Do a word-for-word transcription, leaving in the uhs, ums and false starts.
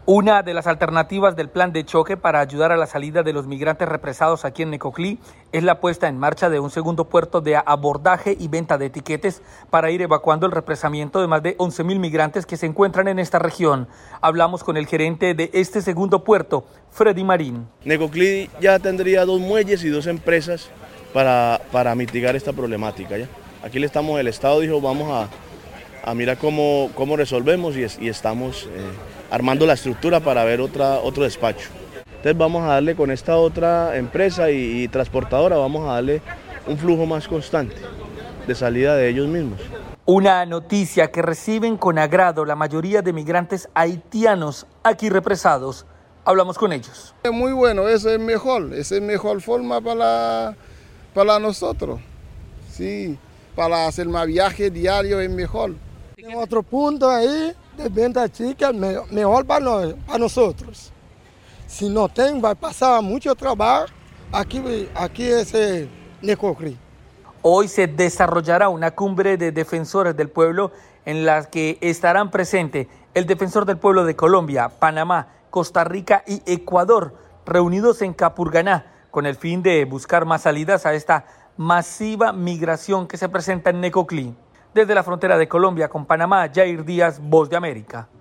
Una de las alternativas del plan de choque para ayudar a la salida de los migrantes represados aquí en Necoclí es la puesta en marcha de un segundo puerto de abordaje y venta de etiquetes para ir evacuando el represamiento de más de once mil migrantes que se encuentran en esta región. Hablamos con el gerente de este segundo puerto, Freddy Marín. Necoclí ya tendría dos muelles y dos empresas para, para mitigar esta problemática. ¿ya? Aquí le estamos, el Estado dijo, vamos a, a mirar cómo, cómo resolvemos y, es, y estamos eh, armando la estructura para ver otra, otro despacho. Entonces vamos a darle con esta otra empresa y, y transportadora, vamos a darle un flujo más constante de salida de ellos mismos. Una noticia que reciben con agrado la mayoría de migrantes haitianos aquí represados. Hablamos con ellos. Es muy bueno, eso es mejor, esa es mejor forma para, para nosotros. Sí, para hacer más viajes diarios es mejor. En otro punto ahí de venta chica, mejor para, nos, para nosotros. Si no tem, va a pasar mucho trabajo. Aquí, aquí es Necoclí. Hoy se desarrollará una cumbre de defensores del pueblo en la que estarán presentes el defensor del pueblo de Colombia, Panamá, Costa Rica y Ecuador, reunidos en Capurganá, con el fin de buscar más salidas a esta masiva migración que se presenta en Necoclí. Desde la frontera de Colombia con Panamá, Jair Díaz, Voz de América.